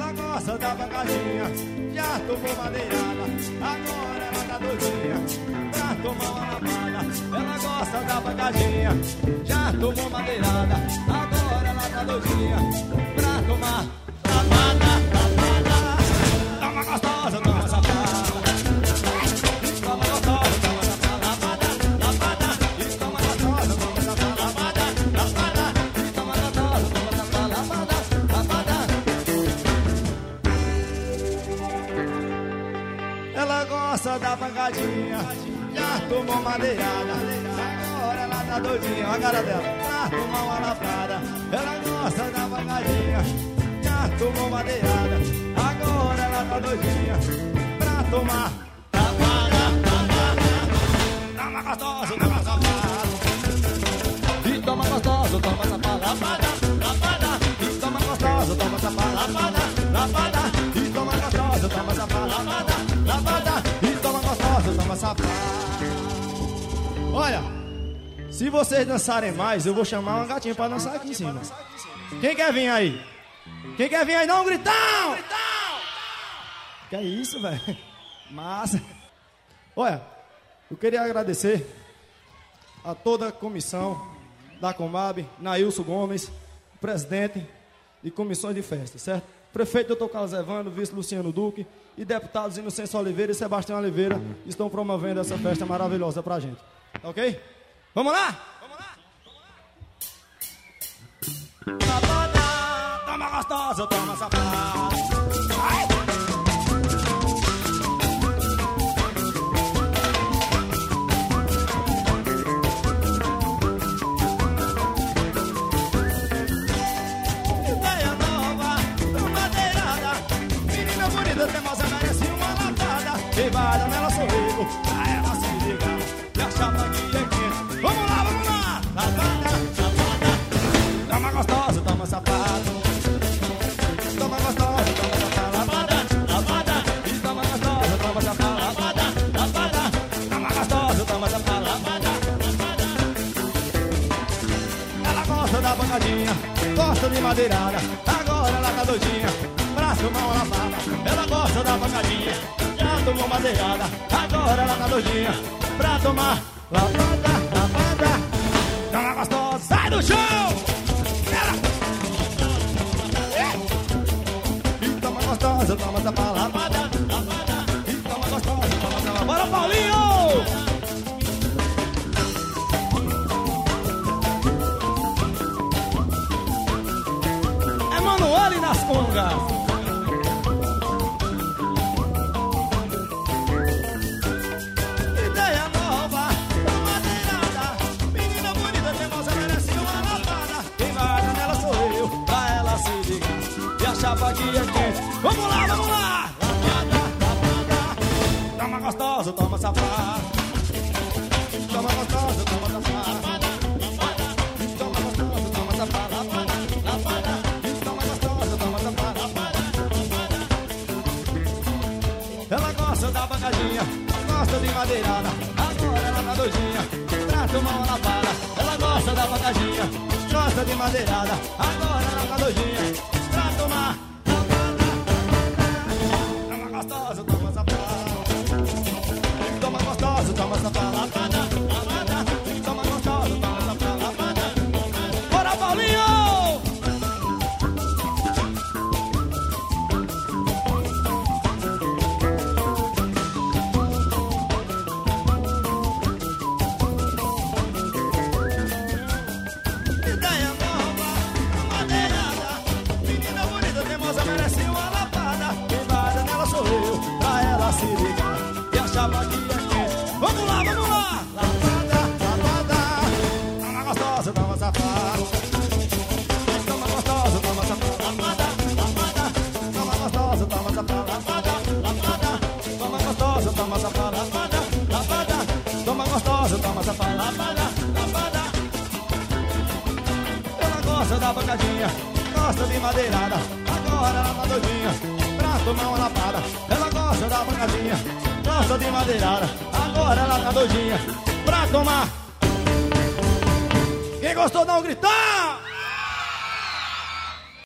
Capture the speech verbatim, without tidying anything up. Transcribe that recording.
ela gosta da pancadinha. Já tomou madeirada, agora ela tá doidinha pra tomar uma lapada. Ela gosta da pancadinha. Já tomou madeirada, agora ela tá doidinha pra tomar lapada, lapada. Toma gostosa, toma safada. Toma gostosa, toma safada, lapada, lapada. Toma gostosa, toma safada, lapada, lapada. Toma gostosa, toma safada, lapada, lapada. Ela gosta da pancadinha, já tomou madeirada, agora ela tá doidinha, a cara dela, pra tomar uma lapada. Ela gosta da pancadinha, já tomou madeirada, agora ela tá doidinha, pra tomar lapada, lapada. Toma gostoso, toma safado. E toma gostoso, toma safado, lapada, lapada. E toma gostoso, toma safado, lapada, lapada. E toma gostoso, toma safado, lapada, lapada. E toma gostoso, toma safado. Olha, se vocês dançarem mais, eu vou chamar uma gatinha pra dançar aqui em cima. Quem quer vir aí? Quem quer vir aí? Dá um gritão! Que é isso, velho? Massa. Olha, eu queria agradecer a toda a comissão da Comab, Nailson Gomes, presidente de comissões de festa, certo? Prefeito doutor Carlos Evandro, vice Luciano Duque e deputados Inocêncio Oliveira e Sebastião Oliveira estão promovendo essa festa maravilhosa pra gente. Ok? Vamos lá? Vamos lá? Lapada, toma gostosa, toma safada. Ai! Ideia nova, madeirada. Menina bonita, teimosa, merece uma lapada. Levada nela sou eu, pra ela se ligar. E a chapa aqui é quente. Vamos lá, vamos lá. Lapada, lapada. Toma gostosa, toma safado. Toma gostosa, toma safado. Lapada, lapada. E toma gostosa, toma safado. Lapada, lapada. Toma gostosa, toma safado. Lapada, lapada. Ela gosta da pancadinha, gosta de madeirada. Agora ela tá doidinha pra tomar uma lapada. Ela gosta da pancadinha, já tomou madeirada. Agora ela tá doidinha pra tomar lapada, lapada. Toma gostosa, sai do chão! Ela. E toma gostosa, toma essa lapada, lapada. E toma gostosa, toma essa. Bora, Paulinho! É Manoel nas congas. Chapa aqui é quente. Vamos lá, vamos lá. Lapada, lapada. Toma gostosa, toma safada. Toma gostosa, toma safada. Lapada, lapada. Toma gostosa, toma safada. Lapada, lapada. Toma gostosa, toma safada. Lapada, lapada. Ela gosta da pancadinha, gosta de madeirada. Agora ela tá doidinha pra tomar uma lapada. Ela gosta da pancadinha, gosta de madeirada. Agora ela tá doidinha pra tomar lapada, toma gostosa, toma safada. Toma gostosa, toma safada. Lapada, lapada. Toma gostosa, toma safada. Lapada, lapada. Bora, Paulinho! Ideia nova, madeirada. Menina bonita, teimosa, merece uma lapada. Queimada nela sou eu, pra ela se ligar. E a chapa aqui é quente. Vamos lá, vamos lá. Lapada, lapada. Toma gostosa, toma safada. Toma gostosa, toma safada. Lapada, lapada. Toma gostosa, toma safada. Lapada, lapada. Toma gostosa, toma safada. Lapada, lapada. Toma gostosa, toma safada. Lapada, lapada. Ela gosta da pancadinha, gosta de madeirada. Agora ela tá doidinha pra tomar uma lapada. Ela gosta da pancadinha, gosta de madeirada. Agora ela tá doidinha pra tomar. Quem gostou dá um gritão!